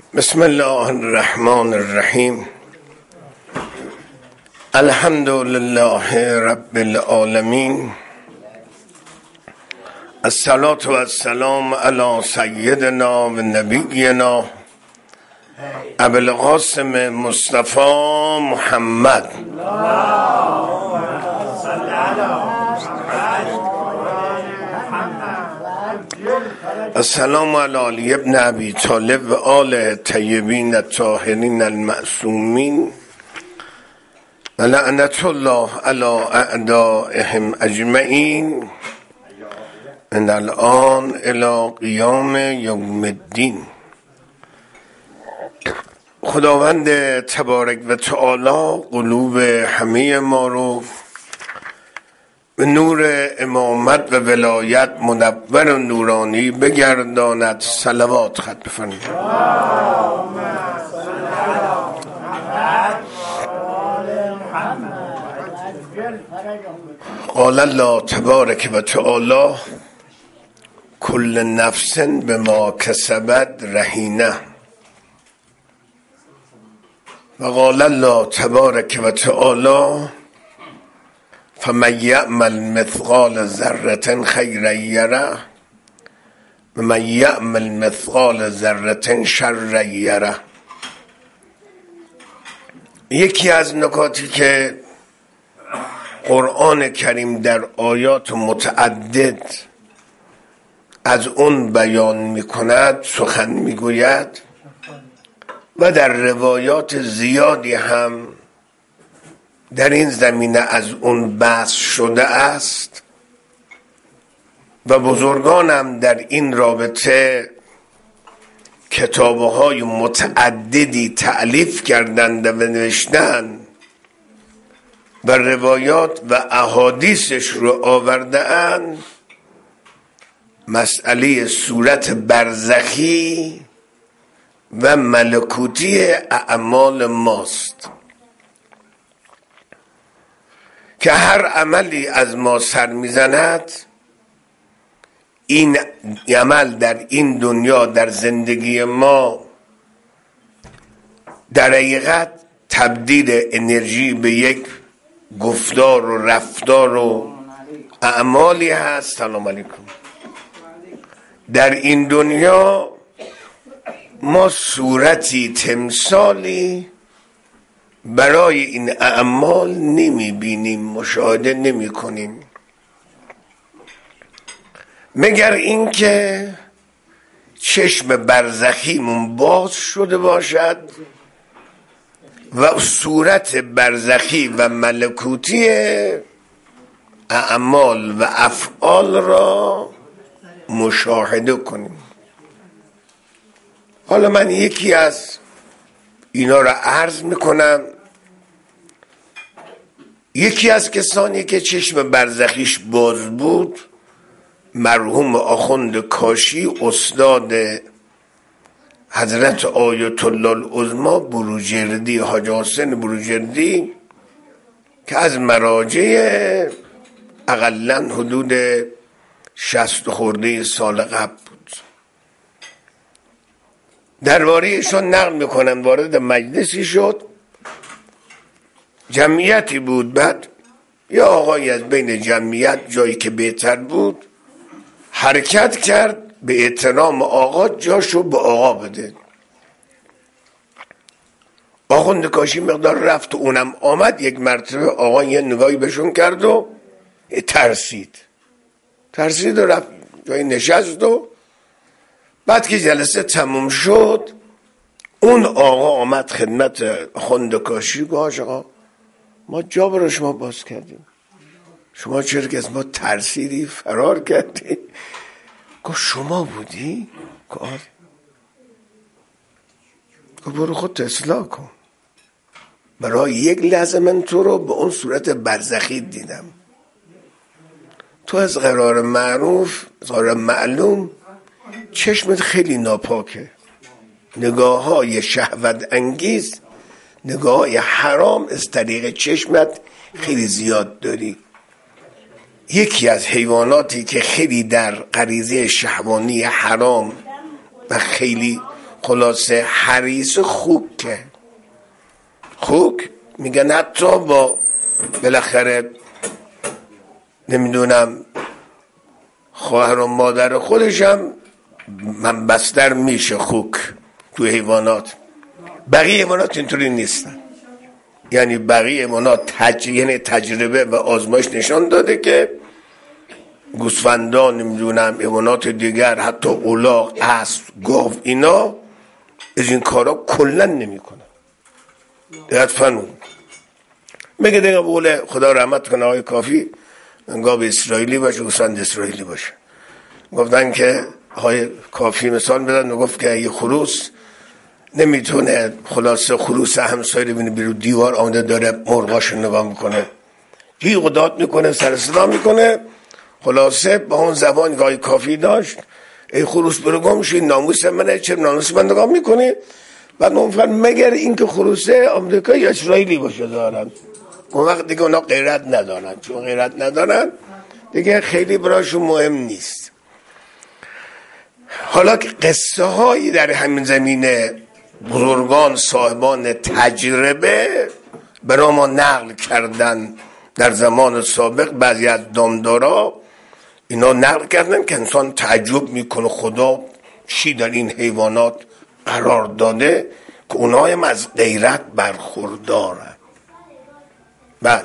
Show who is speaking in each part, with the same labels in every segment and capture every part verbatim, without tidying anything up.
Speaker 1: بسم الله الرحمن الرحیم. الحمد لله رب العالمین. الصلاة و السلام علی سیدنا و نبینا ابو القاسم مصطفی محمد. السلام علی علی ابن ابی طالب و آل طیبین الطاهرین المعصومین و لعنت الله علی اعدائهم اجمعین من الان الی قیام یوم الدین. خداوند تبارک و تعالی قلوب همه ما رو به نور امامت و ولایت منور و نورانی بگرداند. صلوات خط بفرمایید. قال الله تبارک و تعالی کل نفس بما کسبت رهینه. و قال الله تبارک و تعالی فمن یعمل مثقال ذره خیرا یره و من یعمل مثقال ذره شرا یره. یکی از نکاتی که قرآن کریم در آیات متعدد از اون بیان میکند، سخن میگوید و در روایات زیادی هم در این زمینه از اون بحث شده است و بزرگانم در این رابطه کتابهای متعددی تألیف کردند و نوشتند و روایات و احادیثش رو آورده‌اند. مسئله صورت برزخی و ملکوتی اعمال ماست که هر عملی از ما سر میزند، این عمل در این دنیا در زندگی ما در حقیقت تبدیل انرژی به یک گفتار و رفتار و اعمالی هست. سلام علیکم. در این دنیا ما صورتی تمثالی برای این اعمال نمی بینیم، مشاهده نمی کنیم، مگر اینکه چشم برزخیمون باز شده باشد و صورت برزخی و ملکوتی اعمال و افعال را مشاهده کنیم. حالا من یکی از اینا را عرض میکنم. یکی از کسانی که چشم برزخیش باز بود مرحوم آخوند کاشی، استاد حضرت آیت الله العظمی بروجردی، حاج حسین بروجردی، که از مراجع اقلاً حدود شصت خورده سال قبل بود. درباره‌شان نقل میکنن وارد مجلسی شد، جمعیتی بود، بعد یا آقای از بین جمعیت جایی که بهتر بود حرکت کرد به احترام آقا، جاشو به آقا بده. آخوند کاشی مقدار رفت و اونم آمد، یک مرتبه آقا یه نگاهی بهشون کرد و ترسید ترسید و رفت جایی نشست و بعد که جلسه تموم شد اون آقا آمد خدمت آخوند کاشی، گفت آقا ما جا برای شما باز کردیم، شما چرا که از ما ترسیدی فرار کردی؟ گفت شما بودی؟ گفت برو خودت اصلاح کن، برای یک لحظه من تو رو به اون صورت برزخی دیدم، تو از قرار معروف قرار معلوم چشمت خیلی ناپاکه، نگاه های شهوت انگیز، نگاه های حرام از طریق چشمت خیلی زیاد داری. یکی از حیواناتی که خیلی در غریزه شهوانی حرام و خیلی خلاصه حریص خوکه. خوک میگن حتی با بالاخره نمیدونم خواهر و مادر خودشم من بستر میشه خوک تو حیوانات. بقیه حیوانات اینطوری نیستن. یعنی بقیه حیوانات تج... یعنی تجربه و آزمایش نشان داده که گوسفندان نمیدونم حیوانات دیگر حتی الاغ، اسب، گاو اینا از این کارا کلا نمیکنن. دقت فنون میگه دیگه بقول خدا رحمت کنه آقای کافی گاو اسرائیلی باشه گوسفند اسرائیلی باشه. گفتن که آقای کافی مثال بدن و گفت که یه خروس نمیتونه خلاصه خروس همسایه رو ببینه بیرون دیوار آمده داره مرغاشو نگاه میکنه جیغ و داد میکنه سر صدا میکنه. خلاصه با اون زبان گاهی کافی داشت ای خروس برو گم شو ناموس منه چرا ناموس من نگاه میکنی؟ بعد اون فرد مگر اینکه خروسه آمریکایی یا اسرائیلی باشه دارن اون وقت دیگه اونا غیرت ندارن. چون غیرت ندارن دیگه خیلی براشون مهم نیست. حالا که قصه هایی در همین زمینه بزرگان صاحبان تجربه برای ما نقل کردن در زمان سابق. بعضی از دامدارا اینا نقل کردن که انسان تعجب میکنه خدا چی در این حیوانات قرار داده که اونا هم از غیرت برخوردارن. بله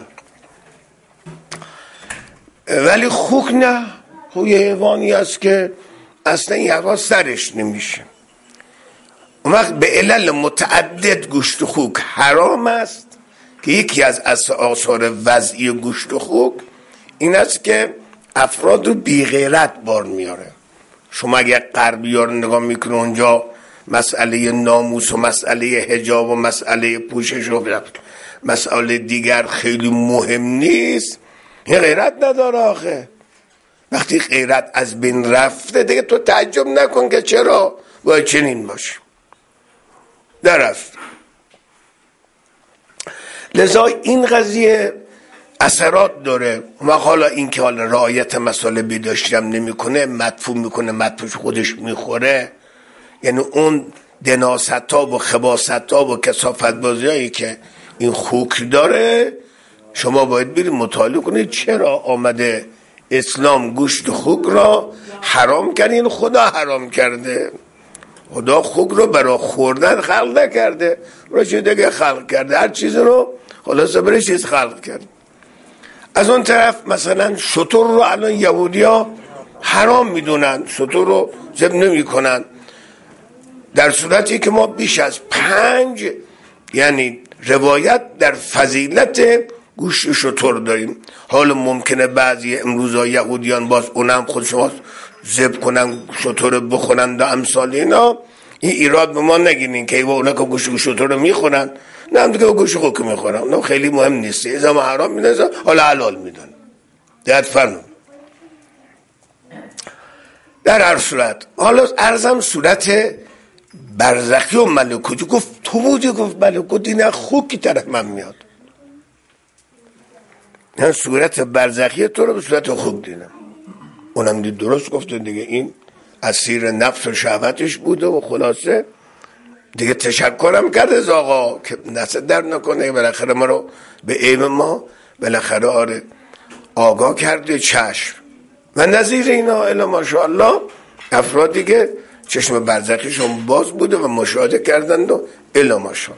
Speaker 1: ولی خوک نه. خوک یه حیوانی است که اصلا این حیوان سرش نمیشه. اون وقت به علل متعدد گوشت خوک حرام است که یکی از آثار وضعی گوشت خوک این است که افراد رو بی غیرت بار میاره. شما اگر غربی ها رو نگاه میکنه اونجا مسئله ناموس و مسئله حجاب و مسئله پوشش و مسئله دیگر خیلی مهم نیست. این غیرت نداره آخه. وقتی غیرت از بین رفته دیگه تو تعجب نکن که چرا باید چنین باشه. درست لذا این قضیه اثرات داره. و حالا این که حالا رعایت مسائل بیداشتی هم نمی کنه مدفوع میکنه مدفوعش خودش میخوره. یعنی اون دناست ها و خباست ها و کثافت بازی هایی که این خوک داره شما باید برید مطالعه کنید چرا آمده اسلام گوشت خوک را حرام کرده. خدا حرام کرده. خدا خوک رو برای خوردن خلق نکرده. برای چیز دیگه خلق کرده. هر چیز رو خلاصه برای چیز خلق کرده. از اون طرف مثلا شتر رو الان یهودی ها حرام میدونن. شتر رو ذبح نمی کنن در صورتی که ما بیش از پنج یعنی روایت در فضیلت گوشت شتر داریم. حالا ممکنه بعضی امروزها یهودیان باز اونم خود شما ذبح کنن شتر بخورن و امثال اینا. این ایراد به ما نگیرین که اونا که گوشت شتر رو میخورن نه هم دیگه گوشت خوک میخورن. اونا خیلی مهم نیست. ایزا ما حرام میدن حالا حلال میدن. دقت فرمون. در هر صورت حالا عرضم صورت برزخی و ملکوتی. گفت تو بودی گفت ملکوتی نه خوکی طرف من میاد. نه صورت برزخی تو رو به صورت خوک دیدم. اونم دید درست گفته دیگه این اسیر نفس و شهوتش بوده و خلاصه دیگه تشکرم کرد از آقا که نسل در نکنه بالاخره ما رو به عیب ما بالاخره آره آگاه کرده چشم و نظیر اینا الا ماشاءالله افرادی که چشم برزخیشون باز بوده و مشاهده کردند و الا ماشاءالله.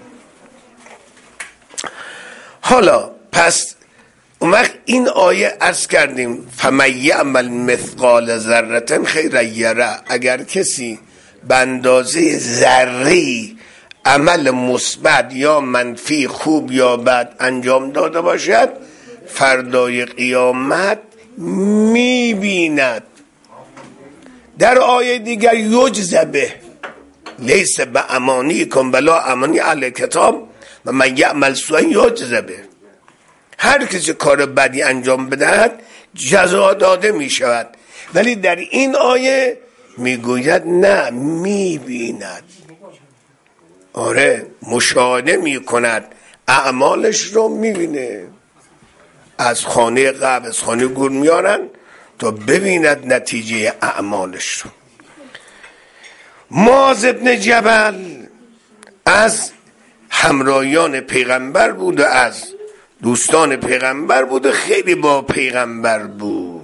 Speaker 1: حالا پس اون وقت این آیه عرض کردیم فمن یعمل مثقال ذره خیرا یره. اگر کسی به اندازه ذره‌ای عمل مثبت یا منفی خوب یا بد انجام داده باشد فردای قیامت میبیند. در آیه دیگر یجزا به لیس به امانی کن بلا امانی اهل کتاب و من یعمل سوءا یجزا به. هر کسی کار بدی انجام بدهد جزا داده می شود. ولی در این آیه میگوید نه میبیند. آره مشاهده می کند اعمالش رو میبینه. از خانه قبل از خانه گور میارن تا ببیند نتیجه اعمالش رو. معاذ بن جبل از همراهیان پیغمبر بود و از دوستان پیغمبر بود و خیلی با پیغمبر بود.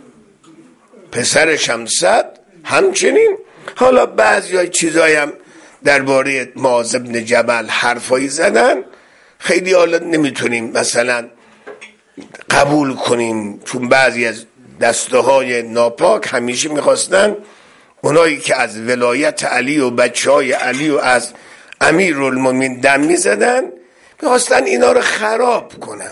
Speaker 1: پسرش هم صد همچنین. حالا بعضی های چیزایی هم درباره معاذ بن جبل حرفایی زدن، خیلی حالا نمیتونیم مثلا قبول کنیم، چون بعضی از دسته های ناپاک همیشه میخواستن اونایی که از ولایت علی و بچه های علی و از امیرالمومنین دم میزدن میخواستن اینا رو خراب کنن.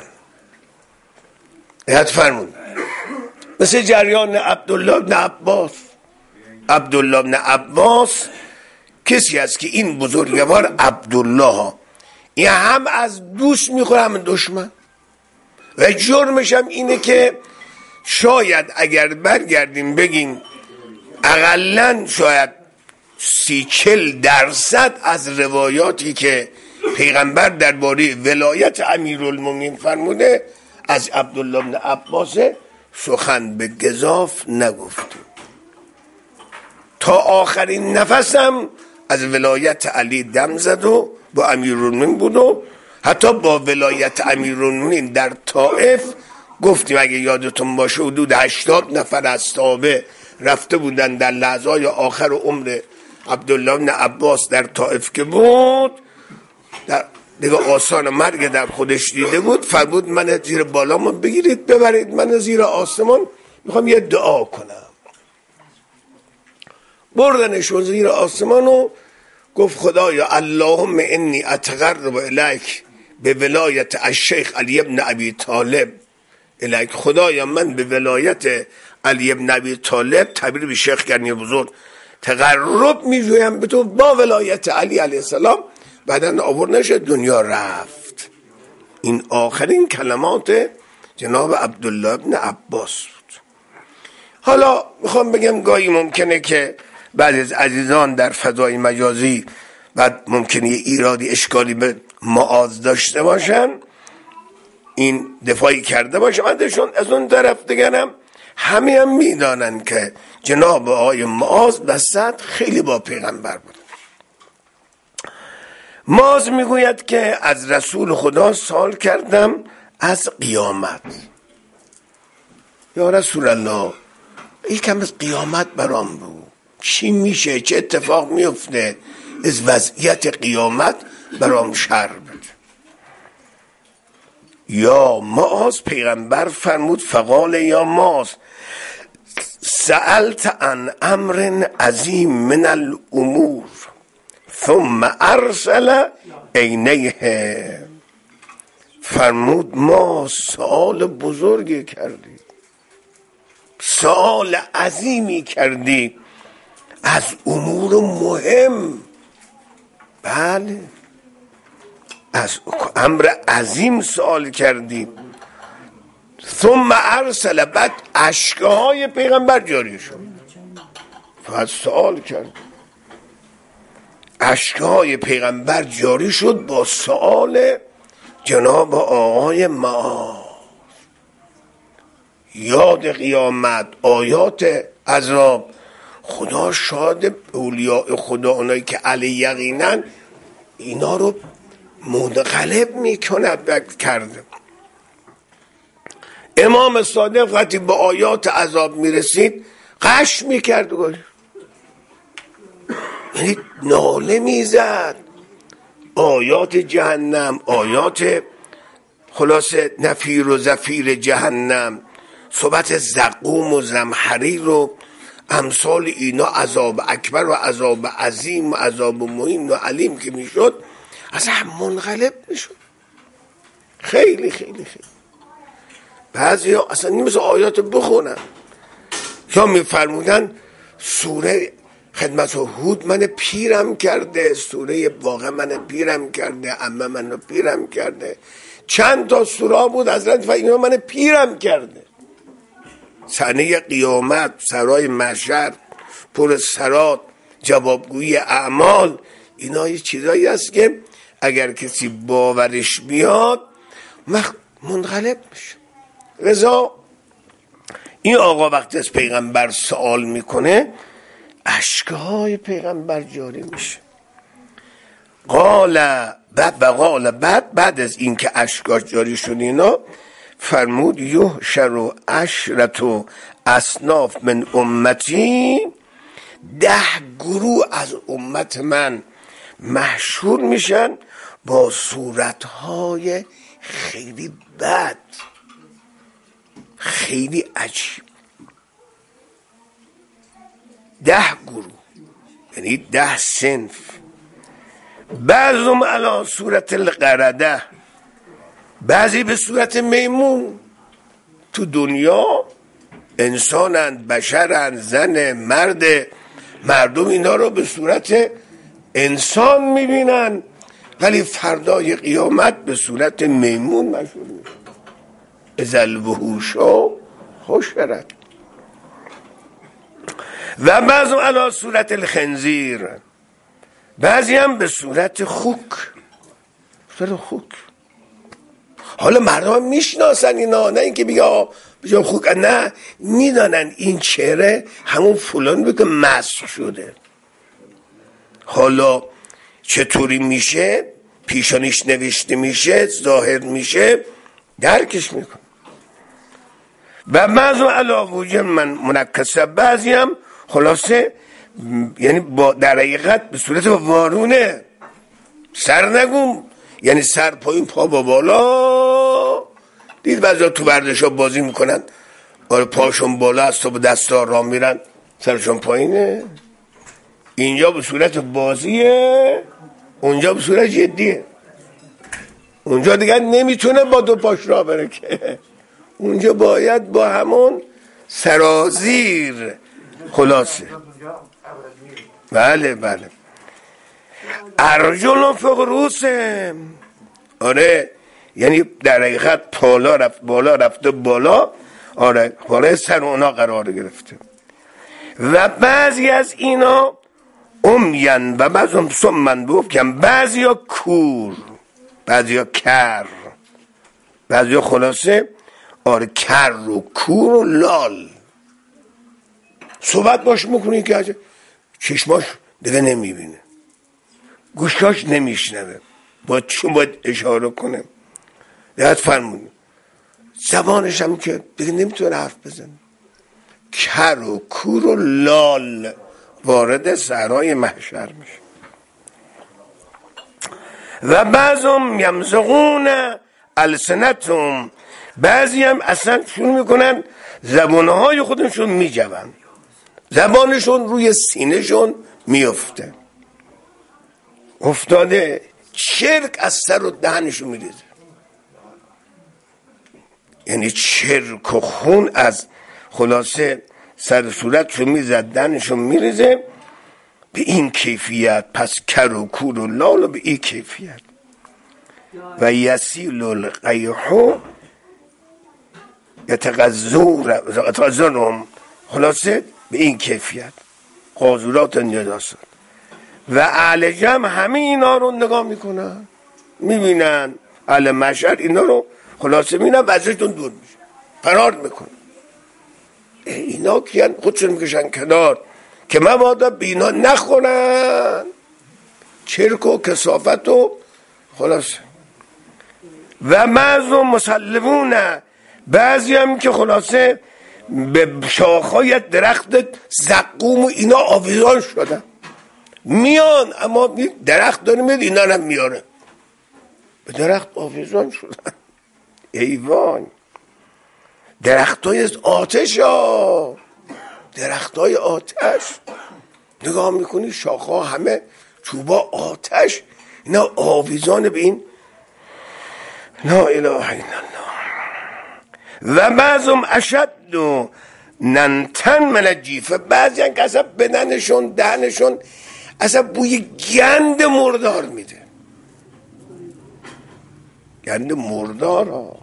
Speaker 1: یاد فرمون مثل جریان عبدالله بن عباس. عبدالله بن عباس کسی است که این بزرگوار عبدالله این هم از دوست میخوره هم دشمن، و جرمش هم اینه که شاید اگر برگردیم بگیم اقلن شاید سی چل درصد از روایاتی که پیغمبر درباره ولایت امیرالمومنین فرموده از عبدالله بن عباس سخن به گزاف نگفتیم. تا آخرین نفسم از ولایت علی دم زد و با امیرالمومنین بود و حتی با ولایت امیرالمومنین در طائف گفتیم اگه یادتون باشه حدود هشتاد نفر از صحابه رفته بودن در لحظه‌های آخر عمر عبدالله بن عباس در طائف که بود، در دیگه آسان مرگ در خودش دیده بود، فرمود من زیر بالامو بگیرید ببرید من زیر آسمان میخوام یه دعا کنم. بردنشون زیر آسمان و گفت خدایا اللهم انی اتقرب الیک به ولایت الشیخ علی بن ابی طالب الیک. خدایا من به ولایت علی بن ابی طالب، تعبیر به شیخ گرنی بزرگ، تقرب میجویم به تو با ولایت علی علیه السلام. بعدن آور نشد دنیا رفت. این آخرین کلمات جناب عبدالله بن عباس بود. حالا میخوام بگم گاهی ممکنه که بعضی از عزیزان در فضای مجازی بعد ممکنه یه ایرادی اشکالی به معاذ داشته باشن، این دفاعی کرده باشه. من درشون از اون طرف دیگرم همه هم میدانن که جناب آقای معاذ بسط خیلی با پیغمبر بود. معاذ میگوید که از رسول خدا سوال کردم از قیامت. یا رسول الله یکم از قیامت برام بود، چی میشه، چه اتفاق میفته، از وضعیت قیامت برام شرح بده. یا معاذ پیغمبر فرمود فقال یا معاذ سألت عن امر عظیم من الامور ثم ارسل عینیه. فرمود ما سوال بزرگی کردی، سوال عظیمی کردی از امور مهم. بله از امر عظیم سوال کردی. ثم ارسل، بعد اشکهای پیغمبر جاری شد. فقط سوال کرد، اشکهای پیغمبر جاری شد با سوال جناب آقای معاذ. یاد قیامت، آیات عذاب. خدا شاهد اولیاء خدا، اونایی که علی یقینن اینا رو منقلب میکند کرده. امام صادق وقتی به آیات عذاب میرسید قش میکرد، یعنی ناله میزد. آیات جهنم، آیات خلاصه نفیر و زفیر جهنم، صحبت زقوم و زمحریر و امثال اینا، عذاب اکبر و عذاب عظیم و عذاب مهم و علیم که میشد از هم منقلب میشد. خیلی خیلی خیلی بعضی ها اصلا نیمز آیات بخونن یا میفرمودن سوره خدمت و هود من پیرم کرده، سوره واقع من پیرم کرده، عمه من پیرم کرده. چند تا سوره بود حضرت و اینا من پیرم کرده. صحنه قیامت، سرای محشر پر سرات، جوابگویی اعمال، اینا یه چیزایی است که اگر کسی باورش بیاد منقلب میشه. رضا این آقا وقتی از پیغمبر سوال میکنه اشکهای پیغمبر جاری میشه. قال بعد و قال بعد بعد از این که اشکاش جاری شد اینا فرمود یحشر عشرة و اصناف من امتی، ده گروه از امت من محشور میشن با صورتهای خیلی بد، خیلی عجیب. ده گروه یعنی ده صنف. بعضهم علی صورت القرده، بعضی به صورت میمون. تو دنیا انسانند، بشرند، زن، مرد، مردم اینا رو به صورت انسان میبینن، ولی فردای قیامت به صورت میمون مشهور میشن. اذا الوحوش حشرت. و بعضی علی صورت الخنزیر، بعضی هم به صورت خوک. صورت خوک. حالا مردم میشناسن اینا، نه اینکه بگه بجا خوک، نه، میدانن این چهره همون فلان بگه مسخ شده. حالا چطوری میشه، پیشانیش نوشته میشه، ظاهر میشه، درکش میکن. و بعضی علاوه من منکسه، بعضی هم خلاصه یعنی با در حقیقت به صورت وارونه، سر نگم، یعنی سر پایین پا با بالا. دید بعضی تو ورزش ها بازی میکنن، آره پاشون بالا است و با دستا راه میرن سرشون پایینه. اینجا به صورت بازیه، اونجا به صورت جدیه. اونجا دیگه نمیتونه با دو پاش راه بره که، اونجا باید با همون سرازیر. خلاصه بله بله. ارجل فوق روسه، آره یعنی در حقیقت بالا رفت بالا رفته بالا، آره بالا سر اونا قرار گرفته. و بعضی از اینا امین و بعضی هم سمن بکن، بعضی ها کور، بعضی ها کر، بعضی ها خلاصه آره کر و کور و لال. صحبت باش میکنی که چشماش دیگه نمیبینه، گوشاش نمیشنوه، با چون باید اشاره کنه. یاد فرمون زبانش هم که دیگه نمیتونه حرف بزنه. کر و کور و لال وارد صحرای محشر میشه. و بعضم یمزقون السنتهم، بعضی هم اصلا شروع میکنن زبانهای خودشون میجوند، زبانشون روی سینهشون میفته، افتاده چرک از سر و دهنشون میریزه. یعنی چرک و خون از خلاصه سر صورتشون میزد، دهنشون میریزه. به این کیفیت پس کر و کور و لال به این کیفیت. و یسیل القیحو یتغذرهم، خلاصه به این کیفیت قاذورات نداست. و اهل جمع همه اینا رو نگاه میکنن، میبینن اهل مشهد اینا رو خلاصه میبینن و ازشون دور میشه، فرار میکنن. اینا کیان؟ خودشون میکشن کنار که مبادا به اینا نخورن چرک و کثافت و خلاصه. و بعضو مسلمونه، بعضی هم که خلاصه به شاخهای درخت زقوم و اینا آویزان شدن، میان اما درخت داره میاد اینا هم میاره، به درخت آویزان شدن. ایوان درخت های آتش ها، درخت های آتش نگاه میکنی شاخها همه چوبا آتش، اینا آویزان به این. لا اله الا الله. و بعضم اشد و ننتن من الجیفه، بعضی هم که اصلا بدنشون دهنشون اصلا بوی گند مردار میده، گند مردار ها.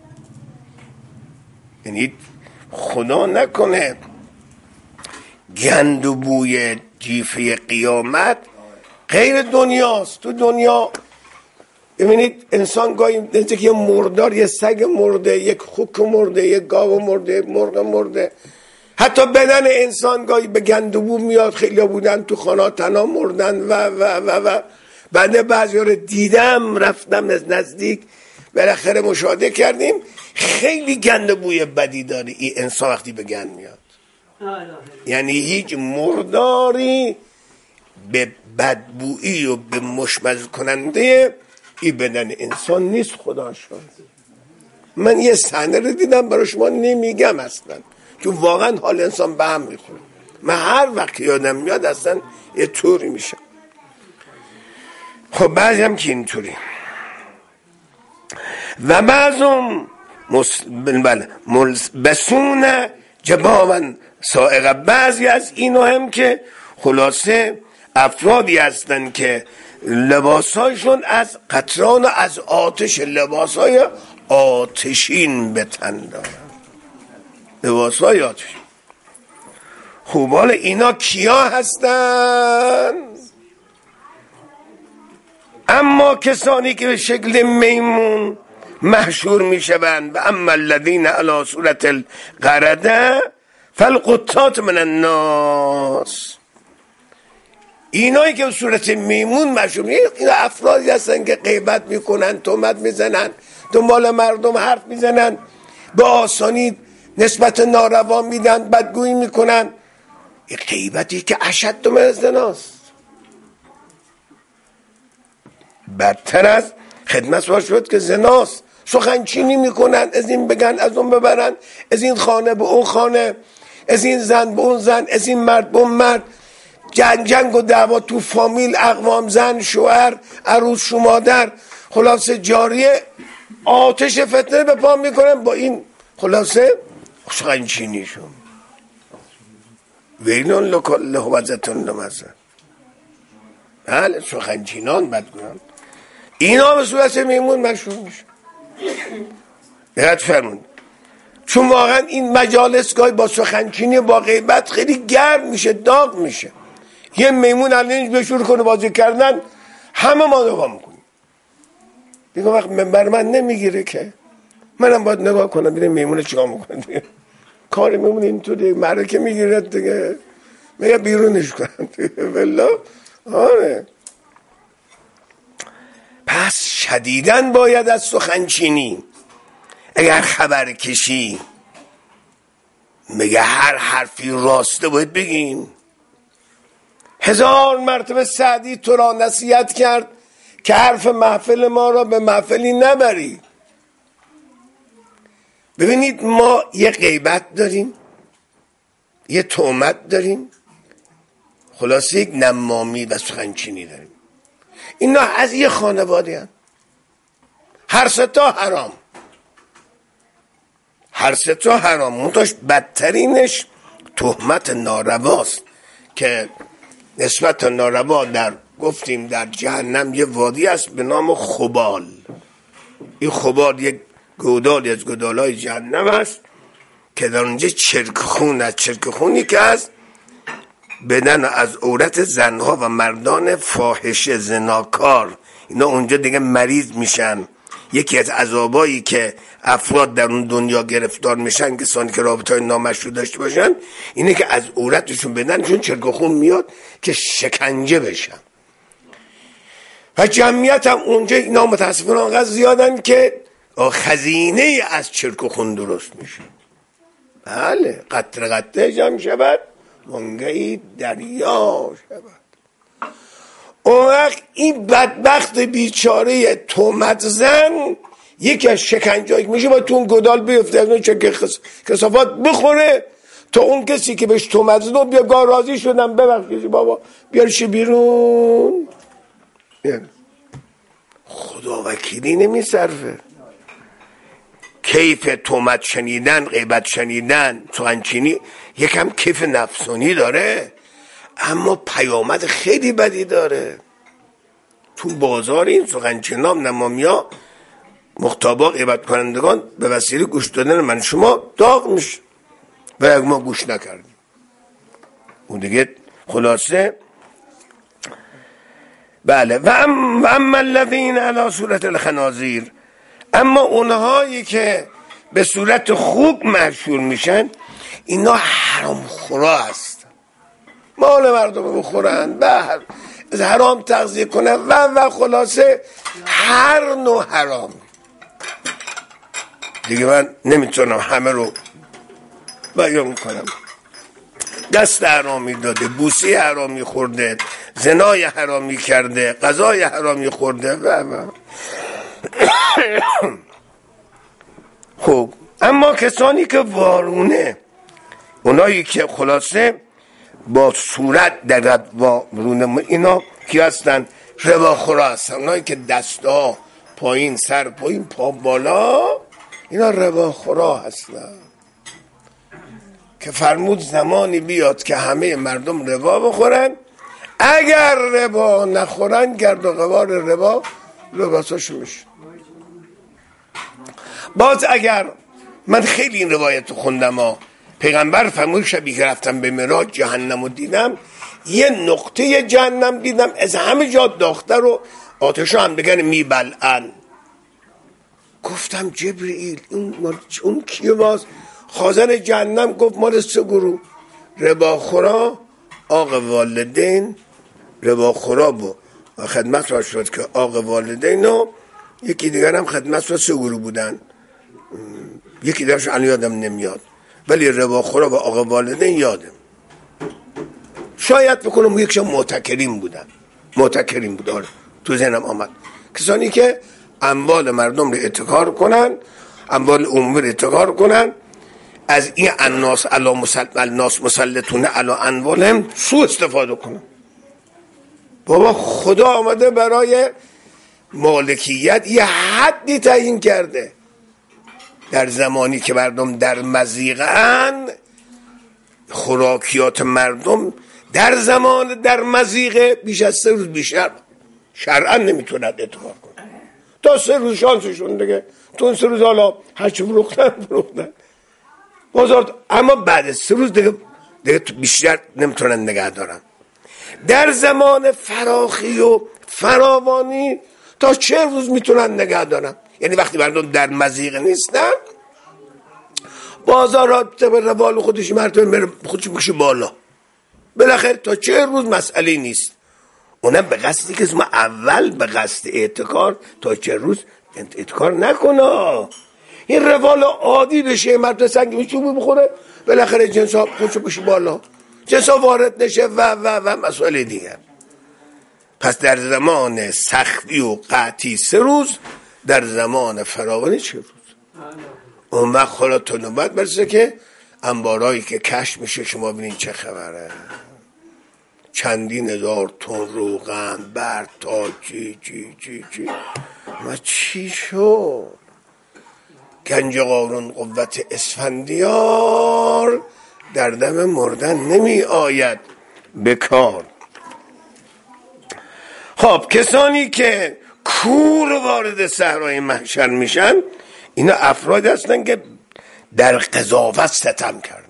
Speaker 1: یعنی خدا نکنه گند و بوی جیفه قیامت غیر دنیاست. تو دنیا ببینید انسان گاهی نزدیک که یه مردار، یه سگ مرده، یک خوک مرده، یک گاو مرده، مرغ مرده، حتی بدن انسان گاهی به گندبو میاد. خیلی بودن تو خانه تنها مردن و و و و بنده بعضی رو دیدم، رفتم از نزدیک، بالاخره مشاهده کردیم خیلی گندبوی بدی داره این انسان وقتی به گند میاد. یعنی هیچ مرداری به بدبویی و به مشمئز کننده این بدن انسان نیست. خدا شد من یه صحنه رو دیدم برای شما نمیگم اصلا، چون واقعا حال انسان به هم میخوره. من هر وقت یادم میاد اصلا یه طوری میشم. خب بعضی هم که اینطوری و بعضم مس... بله ملبسون جبابا سائقه، بعضی از اینا هم که خلاصه افرادی هستن که لباسایشون از قطران و از آتش، لباسای آتشین به تن دارن، لباسای آتشین. خوب حالا اینا کیا هستن؟ اما کسانی که به شکل میمون محشور می شوند. و اما الذین علی صورت القرده فالقطات من الناس، اینایی که به صورت میمون محشور می شوند اینا افرادی هستن که غیبت میکنن، تهمت میزنن، دنبال مردم حرف میزنن، به آسانی نسبت ناروا میدن، بدگویی میکنن. این غیبتی که اشد من الزناست، بدتر از خدمت شد که زناست. سخنچینی میکنن، از این بگن از اون ببرن، از این خانه به اون خانه، از این زن به اون زن، از این مرد به اون مرد، جنگ جنگ و دعوا تو فامیل، اقوام، زن، شوهر، عروس، شمادر، خلاصه جاریه، آتش فتنه به پا میکنن با این خلاصه سخنچینیشون. ویلون لکل همزتون لمزه، بله سخنچینان بدگویان اینا به صورت میمون مشهور میشه. دقت فرمون، چون واقعا این مجالس گاهی با سخنچینی با غیبت خیلی گرم میشه، داغ میشه. یه میمون الان بشور کنه بازی کردن همه ما نگاه میکنیم، دیگه وقت منبر من نمیگیره که منم باید نگاه کنم ببینم میمون چیکار میکنه دیگه. کار میمون اینطوری معرکه میگیره دیگه، میگه بیرونش کنم دیگه. والله آره. پس شدیداً باید از سخنچینی، اگر خبر کشی میگه هر حرفی راسته باید بگیم. هزار مرتبه سعدی تو را نصیحت کرد که حرف محفل ما را به محفلی نبری. ببینید ما یه غیبت داریم، یه تهمت داریم، خلاصه یک نمامی و سخنچینی داریم. اینا از یه خانواده هست، هر ستا حرام، هر ستا حرام. منتاش بدترینش تهمت نارواست که نسبت ناروا در گفتیم در جهنم یه وادی است به نام خبال. این خبال یک گودالی از گودالای جهنم است که در اونجا چرک خون از چرک خونی که از بدن از عورت زنها و مردان فاحشه زناکار، اینا اونجا دیگه مریض میشن. یکی از عذابایی که افراد در اون دنیا گرفتار میشن، کسانی که رابطه‌های نامشروع داشته باشن، اینه که از عورتشون بدنشون چرک خون میاد که شکنجه بشن. و جمعیت هم اونجا اینا متاسفانه انقدر زیادن که خزینه از چرک خون درست میشه. بله قطره قطره جمع شود منگهی دریا شود. اون وقت این بدبخت بیچاره تهمت زن یکی از شکنجه‌ای که میشه با تو اون گدال بیفته، از اون چه کثافات بخوره تا اون کسی که بهش تهمت زد بیا گاه راضی شدم ببخشید بابا بیارش بیرون. خدا وکیلی نمیصرفه. کیف تهمت شنیدن، غیبت شنیدن، سخنچینی یکم کیف نفسانی داره، اما پیامد خیلی بدی داره. تو بازار این سخنچینان نمامیا مختابا غیبت کنندگان به وسیله گوش دادن من شما داغ میشه و اگه ما گوش نکردیم اون دیگه خلاصه. بله و ام و اما الذین علی صورت الخنازیر، اما اونهایی که به صورت خوک محشور میشن اینا حرام خورا هستن، مال مردم بخورن و از حرام تغذیه کنن و و خلاصه هر نوع حرام. دیگه من نمیتونم همه رو بیان کنم. دست حرامی داده، بوسی حرامی خورده، زنای حرامی کرده، غذای حرامی خورده و و خب اما کسانی که وارونه، اونایی که خلاصه با صورت در وارونه، اینا کی هستن؟ رباخورا هستن. اونایی که دستا پایین، سر پایین، پا بالا، اینا رباخورا هستن که فرمود زمانی بیاد که همه مردم ربا بخورن، اگر ربا نخورن گرد و غبار ربا لباساشو میشه. باز اگر من خیلی این روایت خوندم ها، پیغمبر فرمود شبی که رفتم به معراج جهنم رو دیدم، یه نقطه جهنم دیدم از همه جا داخته رو آتش هم بگن میبلعن. گفتم جبرئیل اون, اون کیه؟ باز خازن جهنم گفت مال سه گروه: رباخورا، آق والدین، رباخورا بود و خدمت را شد که آق والدین و یکی دیگر هم خدمت را سه گروه بودن، یکی دیگرش الان یادم نمیاد، ولی رباخورا و آق والدین یادم. شاید بکنم یکشون معتکرین بودن، معتکرین بود. آره تو ذهنم آمد کسانی که اموال مردم رو اتکار کنن، اموال عمومی رو اتکار کنن، از این الناس علی مسلط الناس مسلطون علی اموالهم سوء استفاده کنن. بابا خدا آمده برای مالکیت یه حدی تعیین کرده. در زمانی که مردم در مضیقه‌اند، خوراکیات مردم در زمان در مضیقه بیش از سه روز بیشتر شرعا نمیتونن اتکار کنن. تا سه روز شانسشون دیگه، تو اون سه روز حالا هرچی فروختن فروختن بازار، اما بعد سه روز دیگه, دیگه بیشتر نمیتونن نگه دارن. در زمان فراخی و فراوانی تا چه روز میتونن نگه دارن؟ یعنی وقتی مردم در مضیقه نیستن، بازارات به روال خودش مردم خودش میشه بالا، بالاخره تا چه روز مسئله نیست. اونم به قصدی که ما اول به قصد اعتکار تا چه روز اعتکار نکنه، این روال عادی بشه، مرد سنگ میچوبه بخوره، بالاخره جنس ها خودش بشه بالا، جنس ها وارد نشه و و و مسئله دیگر. پس در زمان سختی و قحطی سه روز، در زمان فراوانی چه روز. اون وقت خلا تو نوبت برسه که انبارایی که کشف میشه، شما ببینید چه خبره، چندین هزار تن روغن، برتا، چی چی چی چی ما چی شد؟ گنج قارون قوت اسفندیار در دم مردن نمی آید بکار. خب کسانی که کور وارد صحرای محشر میشن، اینا افراد هستن که در قضاوت ستم کردن.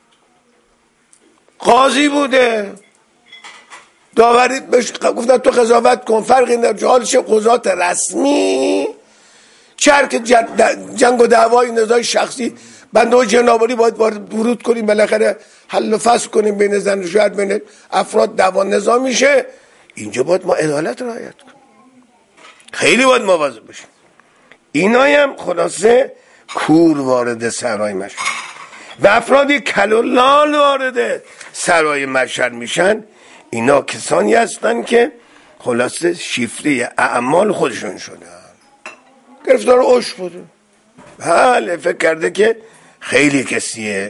Speaker 1: قاضی بوده، داوری بهش گفتن تو قضاوت کن، فرقی نداره، حالش قضات رسمی چرک جنگ و دعوای نزاع شخصی، بنده و جنابالی باید ورود کنیم، بالاخره حل و فصل کنیم بین زن و شوهر، بین افراد دعوا نزاع میشه. اینجا باید ما عدالت رعایت کنیم، خیلی باید مواظب باشیم. اینایی هم خلاصه کور وارد صحرای محشر و افرادی کل و لال وارد صحرای محشر میشن، اینا کسانی هستن که خلاصه شیفته اعمال خودشون شدن، گرفتار عشق بوده، بله فکر کرده که خیلی کسیه.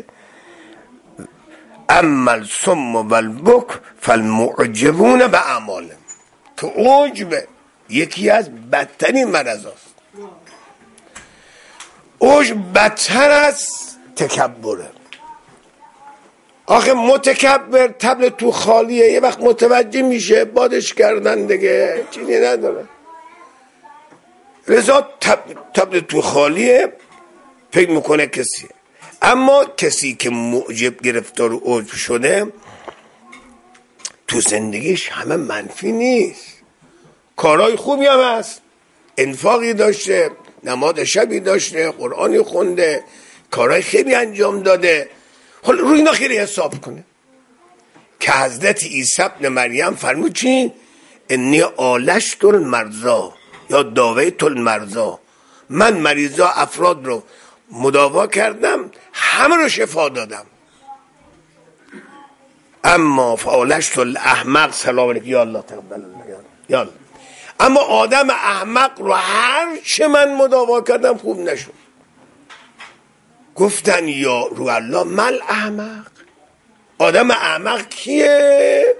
Speaker 1: اما الصم و البک فالمعجبون به اعمالهم، که عجب یکی از بدترین مرض هست. عجب بدتر از تکبره. آخه متکبر تبل تو خالیه، یه وقت متوجه میشه بادش کردن دیگه، چیزی نداره. رضا تبل تو خالیه، فکر میکنه کسیه. اما کسی که معجب گرفتار و عجب شده، تو زندگیش همه منفی نیست، کارهای خوبی هم هست، انفاقی داشته، نماز شبی داشته، قرآنی خونده، کارهای خیلی انجام داده، حالا روی اینا خیلی حساب کنه که حضرت عیسی ابن مریم فرمود چی؟ انی آلشت المرضا یا داویت المرضا، من مریضا افراد رو مداوا کردم، همه رو شفا دادم. اما فالشت الاحمق، سلام علیکم یا الله تقبل یا الله، اما آدم احمق رو هر چه من مداوا کردم خوب نشد. گفتن یا رو الله مل احمق، آدم احمق کیه؟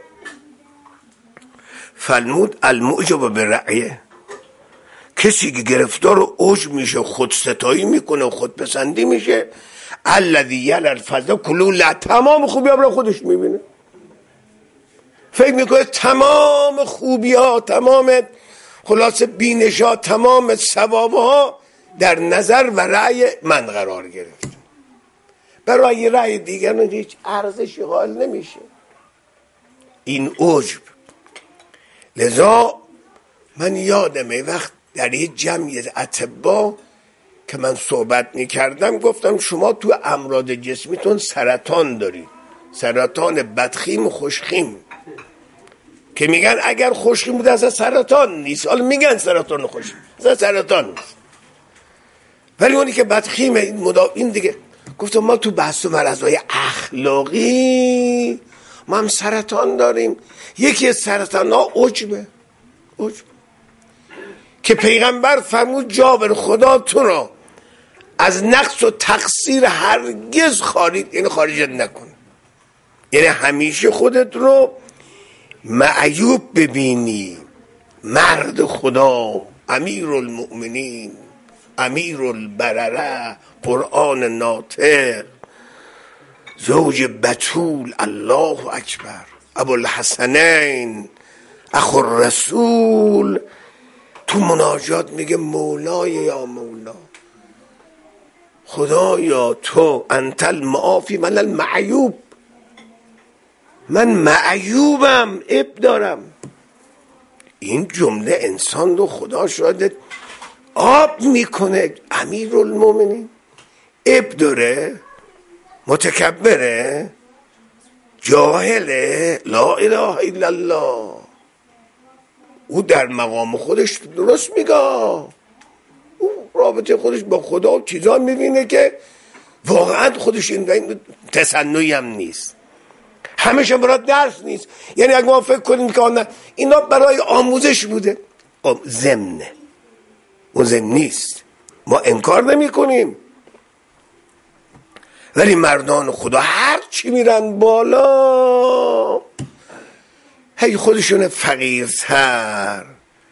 Speaker 1: فرمود المعجب برأیه، کسی که گرفتار و عجب میشه، خود ستایی میکنه و خود پسندی میشه. الذی یلی الفضل کلوا، تمام خوبی ها رو خودش میبینه، فکر میکنه تمام خوبی ها، تمام خلاصه بینش ها، تمام ثواب ها در نظر و رأی من قرار گرفت، برای رأی دیگران هیچ ارزشی قائل نمیشه. این عجب. لذا من یادمه وقت در یه جمعی اطبا که من صحبت میکردم گفتم شما تو امراض جسمیتون سرطان دارید، سرطان بدخیم و خوشخیم، که میگن اگر خوشخیم بوده اصلا سرطان نیست. حالا میگن سرطان خوشخیم، اصلا سرطان نیست، ولی اونی که بدخیمه این مدا... این دیگه. گفتم ما تو بحث و مرضای اخلاقی ما هم سرطان داریم. یکی از سرطان ها عجبه، عجب، که پیغمبر فرمود جابر خدا تو را از نقص و تقصیر هرگز خارج، یعنی خارجت نکن، یعنی همیشه خودت رو معیوب ببینی. مرد خدا، امیر المؤمنین، امیر البرره، قرآن ناطق، زوج بتول، الله اکبر، ابوالحسنین، اخو الرسول، تو مناجات میگه مولای یا مولا، خدایا تو انت المعافی من المعیوب، من معیوبم، عیب دارم. این جمله انسان رو خدا شاید آب میکنه. امیر المومنین عیب داره، متکبره، جاهله، لا اله الا الله. او در مقام خودش درست میگه، او رابطه خودش با خدا چیزا میبینه که واقعا خودش این تصنعی هم نیست، همیشه برای درس نیست. یعنی اگه ما فکر کنیم که اینا برای آموزش بوده، ضمنه، اون ضمن نیست، ما انکار نمی کنیم. ولی مردان خدا هر چی میرن بالا هی خودشون فقیرتر،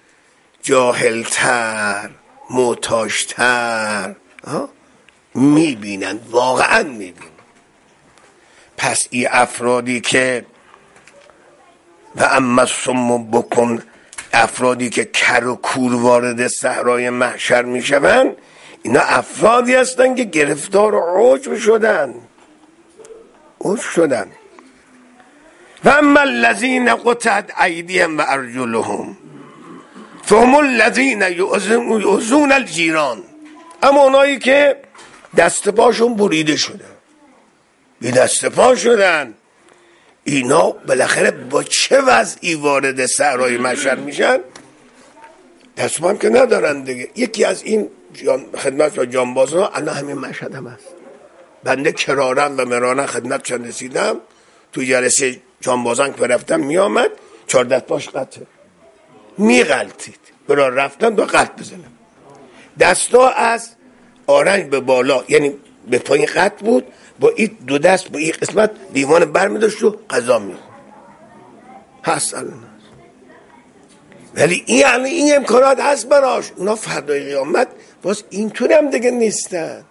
Speaker 1: جاهلتر، محتاجتر میبینن، واقعا میبینن. پس این افرادی که و اما الصم بکن، افرادی که کر و کور وارد صحرای محشر میشوند، اینا افرادی هستن که گرفتار عجب شدن، عجب شدن. و اما الذین قطعت ایدیهم و ارجلهم فهم الذین یؤذون الجیران، اما اونایی که دست پاشون بریده شده، بی دست پا شدن، اینا بالاخره با چه وضعی وارد صحرای محشر میشن؟ دست پا هم که ندارن دیگه. یکی از این خدمت و جانبازان الان همین مشهد هم هست. بنده کرارن و مرارن خدمت چند رسیدم، تو جلسه جانبازان که رفتم میامد چهار دست پاش قطعه، میغلطید، برای رفتن دو قطع بزنم، دستا از آرنج به بالا یعنی به پایین قطع بود، با این دو دست با این قسمت لیوان برمی داشت و غذا می هست الان. ولی این الان این امکانات هست براش. اونا فردای قیامت باز اینطور هم دیگه نیستن.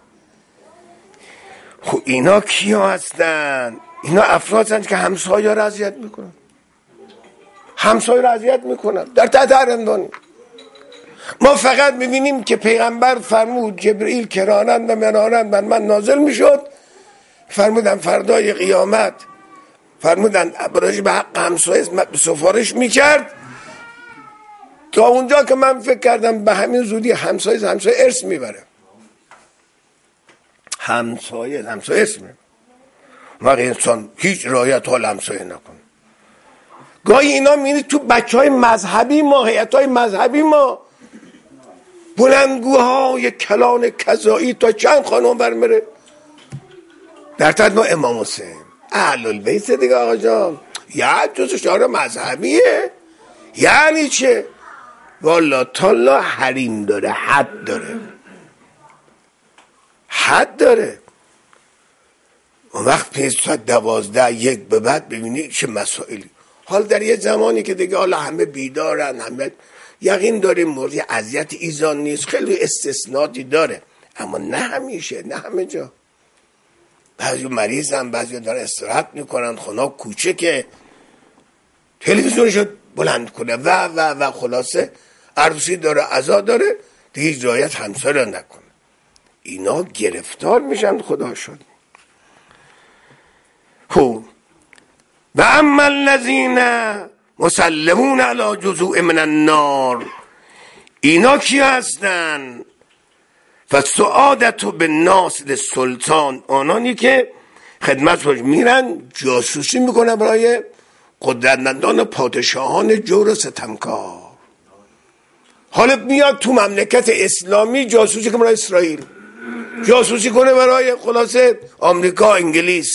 Speaker 1: خب اینا کیا هستن؟ اینا افراد هستن که همسایه را اذیت میکنن، همسایه را اذیت میکنن در تحت حرمدانی. ما فقط میبینیم که پیغمبر فرمود جبرئیل کرانند و منانند بر من نازل میشد، فرمودن فردای قیامت، فرمودن براش به حق همسایه سفارش میکرد، تا اونجا که من فکر کردم به همین زودی همسایه همسایه ارث میبره، همسایه همسایه ارث میبره. وقتی انسان هیچ رعایت حال همسایه نکنه. گاهی اینا میبینید تو بچه های مذهبی ما، هیئت های مذهبی ما، بلندگوهای کلان کذایی تا چند خانم برمره در تدما امام حسین اهل البیت دیگه. آقا جان یه جزو شعار مذهبیه یعنی چه؟ والا تالا حریم داره، حد داره، حد داره. اون وقت پیش تا دوازده یک به بعد ببینید چه مسائلی. حال در یه زمانی که دیگه حالا همه بیدارن، همه یقین داریم مورد اذیت ایزان نیست، خیلی استثناتی داره اما نه همیشه، نه همه جا. بعضی مریضن، بعضی دارن استراحت میکنن، خونه کوچکه، تلویزیونشو بلند کنه و و و خلاصه عروسی داره، عزا داره، دیگه هیچ رعایت همسایه رو نکنه. اینا گرفتار میشن. خدا شد. خب و اما الذین مسلمون علی جزوع من النار، اینا کی هستن؟ فالسعادة بالناس للسلطان، آنانی که خدمت باش میرن جاسوسی میکنن برای قدرتمندان پادشاهان جور و ستمکار. حالا میاد تو مملکت اسلامی جاسوسی کنه برای اسرائیل، جاسوسی کنه برای خلاصه آمریکا، انگلیس.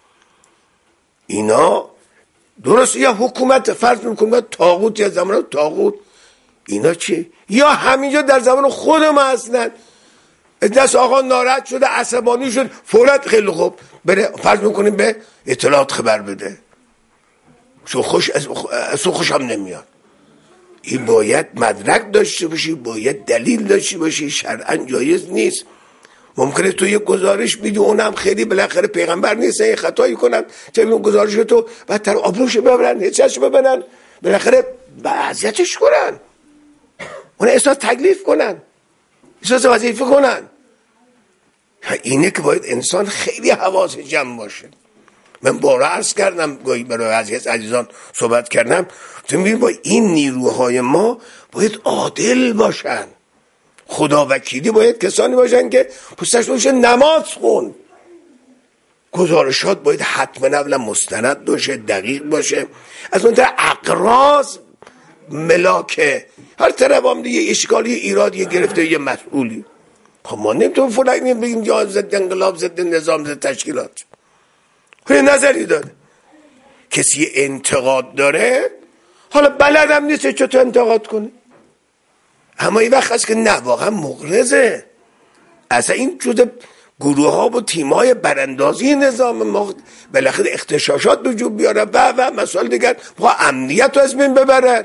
Speaker 1: اینا درست یا حکومت فرض میکنه طاغوت یا زمان طاغوت، اینا چی؟ یا همینجا در زمان خود ما اصلا دست آقا ناراحت شده، عصبانی شد، فوراً خیلی خوب بره فرض میکنیم به اطلاعات خبر بده، چون خوش از خوشم نمیاد. این باید مدرک داشته باشی، باید دلیل داشته باشی، شرعاً جایز نیست. ممکنه تو یه گزارش میدی اونم خیلی بالاخره پیغمبر نیست، یه خطایی کنن چه اون گزارش تو بدتر آبروش ببرن، هیچش ببرن، بالاخره اذیتش کنن، اون احساس تکلیف کنن، احساس وظیفه کنن. اینه که باید انسان خیلی حواس جمع باشه. من بارا عرض کردم، گاهی برای از عزیزان صحبت کردم، تو میبینی با این نیروهای ما باید عادل باشن. خدا وکیلی باید کسانی باشن که پستش باشه نماز خون، گزارشات باید حتما اولا مستند باشه، دقیق باشه. از اون طرف اقراض ملاکه هر طرف هم دیگه اشکالی ایرادی گرفته یه مسئولی. خب ما نمیتونم فلانی بگیم یا ضد انقلاب، ضد نظام، ضد تشکیلات. خیلی نظری داره، کسی انتقاد داره، حالا بلدم نیست چطور انتقاد کنه، اما این وقت هست که نه واقعا مغرضه. اصلا این جزء گروه ها و تیم های براندازی نظام ما بالاخره اختشاشات وجود بیاره و و مسائل دیگر با امنیت رو از بین ببرن.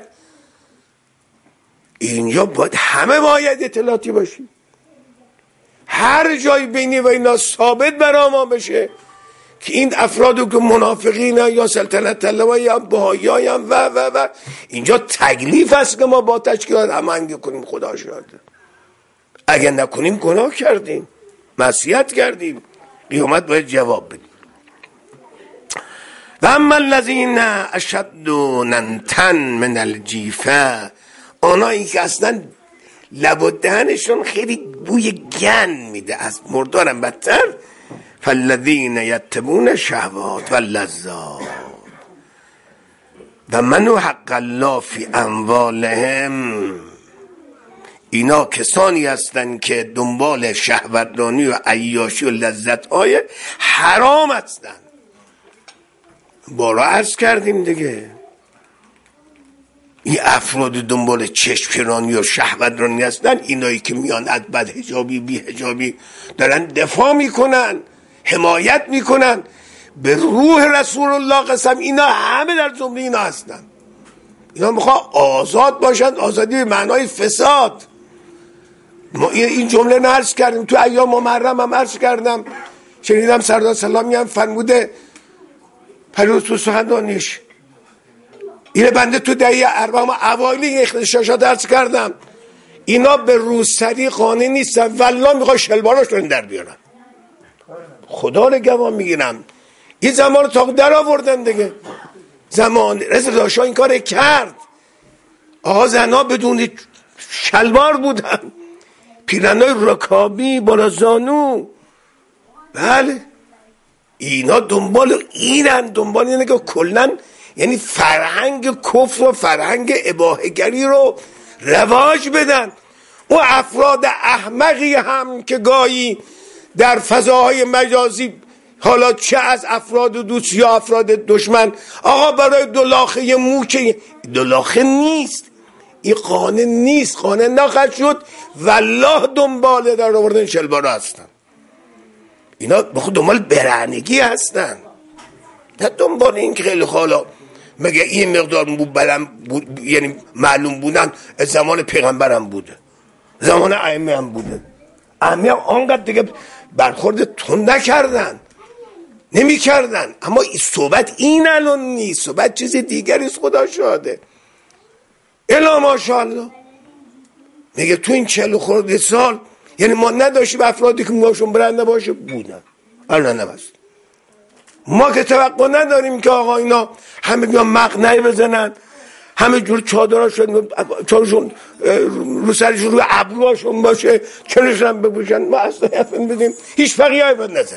Speaker 1: اینجا باید همه باید اطلاعاتی باشیم، هر جای بینی و اینا ثابت برای ما بشه که این افرادو که منافقین یا سلطنت طلبا یا بهایی هم و و و اینجا تکلیف است که ما با تشکیلات هماهنگی کنیم. خدا شاهده اگر نکنیم گناه کردیم، معصیت کردیم، قیامت باید جواب بدیم. و اما الذین اشد ننتن من الجیفه، آنایی که اصلا لب و دهنشون خیلی بوی گن میده، از مردارم بدتر، فالذین یتبعون شهوات و لذات و منو حق الله فی اموالهم، اینا کسانی هستند که دنبال شهوترانی و عیاشی و لذت های حرام هستند. بارا عرض کردیم دیگه، این افراد دنبال چشم‌رانی و شهوترانی هستن، اینایی که میان از بدحجابی بی حجابی دارن دفاع میکنن، حمایت میکنن. به روح رسول الله قسم اینا همه در زمره اینا هستن. اینا میخوان آزاد باشن، آزادی به معنای فساد. ما این جمله رو عرض کردیم تو ایام محرم هم عرض کردم، شنیدم سردار سلامی هم فرموده پریروز تو سخنرانیش، اینه بنده تو دهه اربعین اوایل اختشاشات عرض کردم، اینا به روسری قانع نیستن، والله میخوان شلوارش رو در بیارن. خدا رو گواه میگیرم این زمان تا در آوردن دیگه. زمان رضا داشا این کار کرد، آقا زنها بدون شلوار بودن، پیرنای رکابی بالا زانو. بله اینا دنبال اینن، دنبال اینه که کلن یعنی فرهنگ کفر و فرهنگ اباحه‌گری رو رواج بدن. او افراد احمقی هم که گاهی در فضاهای مجازی، حالا چه از افراد دوست یا افراد دشمن، آقا برای دولاخه مو که دولاخه نیست، این قانون نیست، قانون نخواهد شد، والله دنبال در آوردن شلوارا هستن. اینا بخود دنبال برهنگی هستن، نه دنبال این که خیلی حالا مگه این مقدار مو بلند بود، یعنی معلوم بودن از زمان پیغمبرم بوده، زمان ائمه هم بوده. ائمه هم آنقدر دیگه برخورد تند نکردن، نمی کردن. اما صحبت این الان نیست، صحبت چیز دیگری است. خدا شاهده. الا ماشاءالله میگه تو این چهل خورده سال یعنی ما نداشتیم افرادی که موهاشون برنده باشه بودن، الان نبست. ما که توقع نداریم که آقا اینا همه بیان مقنعه بزنن، همه جور چادراشون چادرشون رو سرشون رو ابروهاشون باشه، چنشون بپوشن. ما اصلا حرفن بدیم هیچ فقیه‌ای باید نزده.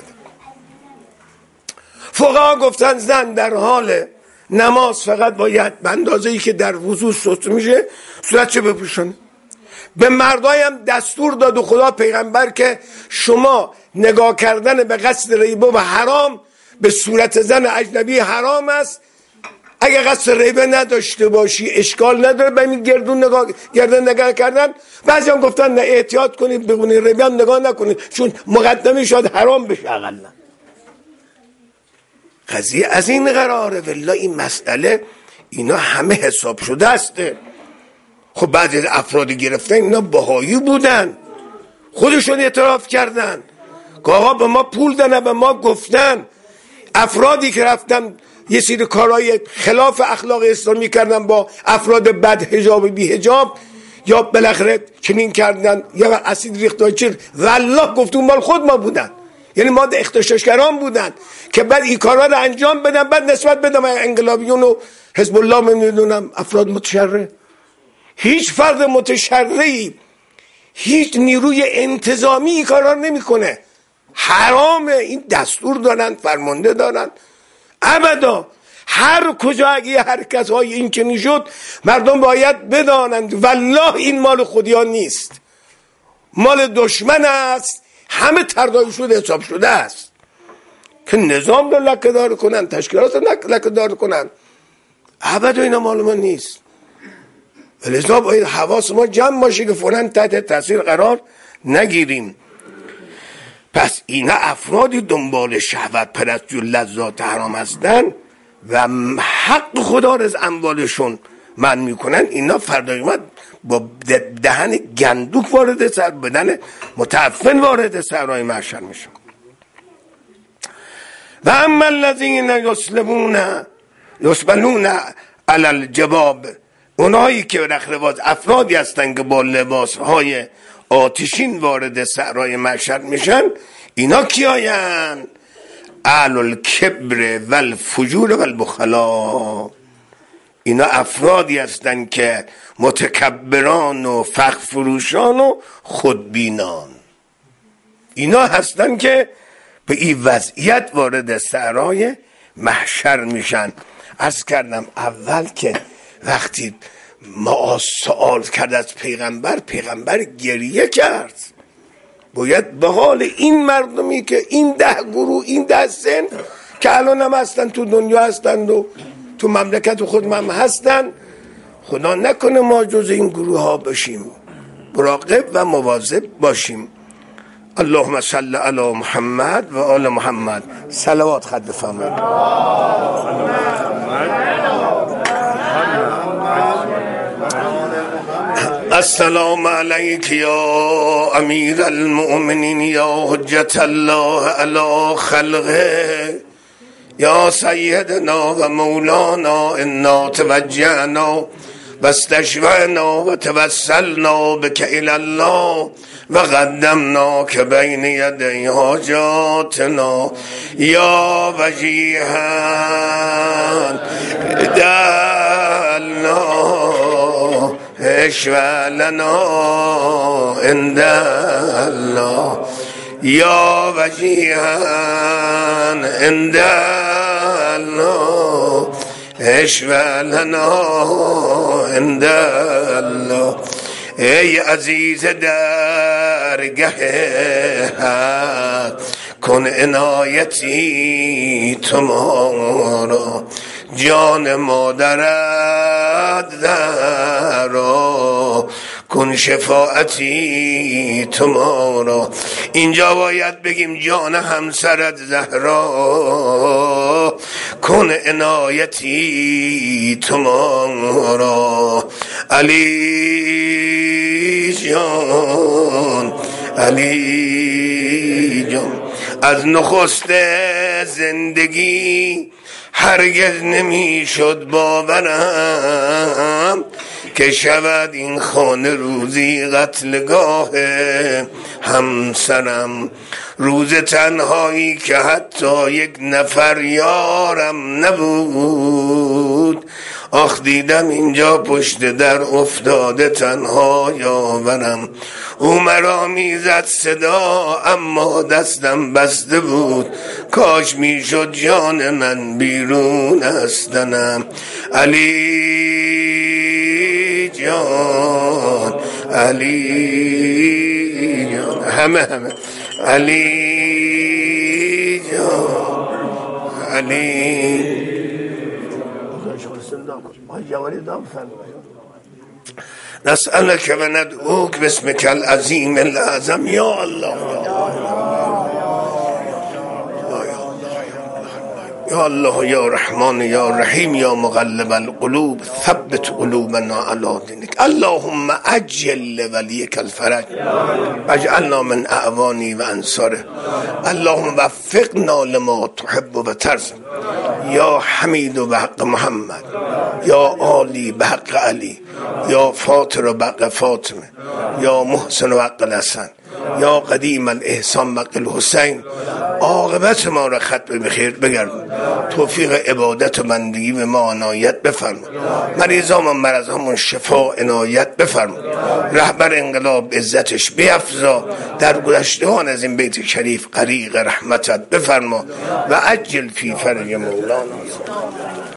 Speaker 1: فقها گفتن زن در حال نماز فقط باید به اندازه‌ای که در وضو سست میشه صورتش بپوشونه. به مردای هم دستور داد و خدا پیغمبر که شما نگاه کردن به قصد ریبه و حرام به صورت زن اجنبی حرام است. اگه قصد ریبه نداشته باشی اشکال نداره، به این گردون نگاه گردن نگاه کردن. بعضی هم گفتن نه احتیاط کنید بگونی ریبه هم نگاه نکنید چون مقدمی شاید حرام بشه. اقلا قضیه از این قراره. والله این مسئله اینا همه حساب شده است. خب بعضی افرادی گرفتن اینا بهایی بودن، خودشون اعتراف کردن که آقا به ما پول دادن، به ما گفتن. افرادی که رفتن یه سری کارهای خلاف اخلاق اسلامی کردن با افراد بد حجاب و بی حجاب، یا بالاخره چنین کردن یا اسید ریختن چیر، والله گفتون مال خود ما بودن، یعنی ما اختشاشگران بودن که بعد این کارها رو انجام بدن، بعد نسبت بدن انقلابیون و حزب الله میدونم افراد متشرع. هیچ فرد متشرعی، هیچ نیروی انتظامی این کارا رو نمیکنه. حرامه. این دستور دارن، فرمانده دارن. ابدا هر کجا اگه حرکت های این چنین شد مردم باید بدانند والله این مال خودیان نیست، مال دشمن است. همه تردایی شده حساب شده است که نظام رو لکه دار کنن، تشکیلات رو لکه دار کنن. ابدا اینا مال ما نیست. لذا باید حواس ما جمع باشه که فوراً تحت تاثیر قرار نگیریم. پس اینا افرادی دنبال شهوت پرستی و لذات حرام هستن و حق خدا رو از اموالشون من میکنن. اینا فردای من با دهن گندوک وارد سر، بدن متعفن وارد سرای محشر میشن. و اما الذین یسلمون یسبلون علی الجباب، اونایی که رخرواز افرادی هستن که با لباسهای آتشین وارد صحرای محشر میشن. اینا کیاین؟ اهل الکبر و الفجور و البخلا. اینا افرادی هستن که متکبران و فخر فروشان و خودبینان. اینا هستن که به این وضعیت وارد صحرای محشر میشن. عرض کردم اول که وقتی ما سوال کرد از پیغمبر، پیغمبر گریه کرد. باید به حال این مردمی که این ده گروه، این ده سن که الان هم هستن تو دنیا هستند و تو مملکت خود هم هستن، خدا نکنه ما جز این گروه ها باشیم. مراقب و مواظب باشیم. اللهم صل علی محمد و آل محمد. صلوات خط بفرمایید. السلام علیک یا امیر المؤمنین یا حجت الله علی خلقه یا سیدنا و مولانا انا توجهنا و استشفعنا و توسلنا بک الی الله و قدمنا که بین یدی حاجاتنا یا وجیها دلنا اشفع لنا عند الله یا وجیهن عند الله اشفع لنا عند الله. ای عزیز درگه حق کن عنایتی تو ما را، جان مادرت درا کن شفاعتی تو ما را. اینجا باید بگیم جان همسرت زهرا کن عنایتی تو ما را. علی جان علی جان از نخست زندگی هرگز نمیشد باورم که شود این خانه روزی قتلگاه همسرم. روز تنهایی که حتی یک نفر یارم نبود، آخ دیدم اینجا پشت در افتاده تنها یاورم. او مرا میزد صدا اما دستم بسته بود، کاش میشد جان من بیرون از تنم. علی جان علی جان همه همه علی جان علی نسألك و ندعوك باسمك العظیم الأعظم. یا الله یا الله یا رحمان یا رحیم یا مقلب القلوب ثبت قلوبنا علی دینک. اللهم عجل لولیک الفرج واجعلنا من اعوانی و انصاره. اللهم وفقنا لما تحب و ترضى. یا حمید و بحق محمد، یا عالی بحق علی، یا فاطر و بحق فاطمه، یا محسن و بحق الحسن، یا قدیم الاحسان بحق الحسین. عاقبت ما را ختم بخیر بگردون. توفیق عبادت و بندگی به ما عنایت بفرما. مریضان و مرضامون شفا عنایت بفرما. رهبر انقلاب عزتش بیفزا. در گذشتگان از این بیت شریف غریق رحمتت بفرما و عجل فی فرج مولانا.